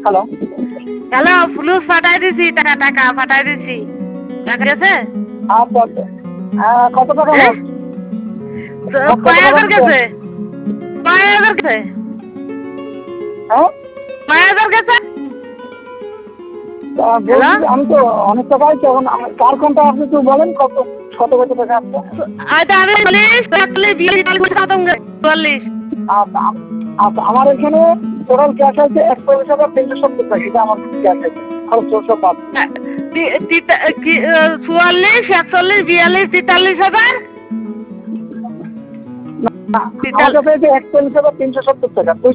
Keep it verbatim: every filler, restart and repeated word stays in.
Hello hello ফুলুস পাঠাই দিছি টাকা টাকা পাঠাই দিছি টাকা গেছে আচ্ছা আচ্ছা হ্যাঁ কত টাকা হ্যাঁ মোট মোট কত কয় টাকা হাজার দিচ্ছেন? গেছে কয় হাজার গেছে হ্যাঁ কয় হাজার গেছে তা বলছি যে আমি তো অনেক টাকা আছে এখন আমার- কার কোনটা আপনি একটু বলেন কত কত কত টাকা আসছে আচ্ছা আমি চল্লিশ চল্লিশ বিয়াল্লিশ চল্লিশ আচ্ছা আম- আচ্ছা আমার এখানে টোটাল ক্যাশ আছে একচল্লিশ হাজার তিনশো সত্তর টাকা এটা আমার ক্যাশ আছে খরচ সব বাদ চুয়াল্লিশ একচল্লিশ বিয়াল্লিশ তেতাল্লিশ হাজার না আমার কাছে আছে একচল্লিশ হাজার তিনশো সত্তর টাকা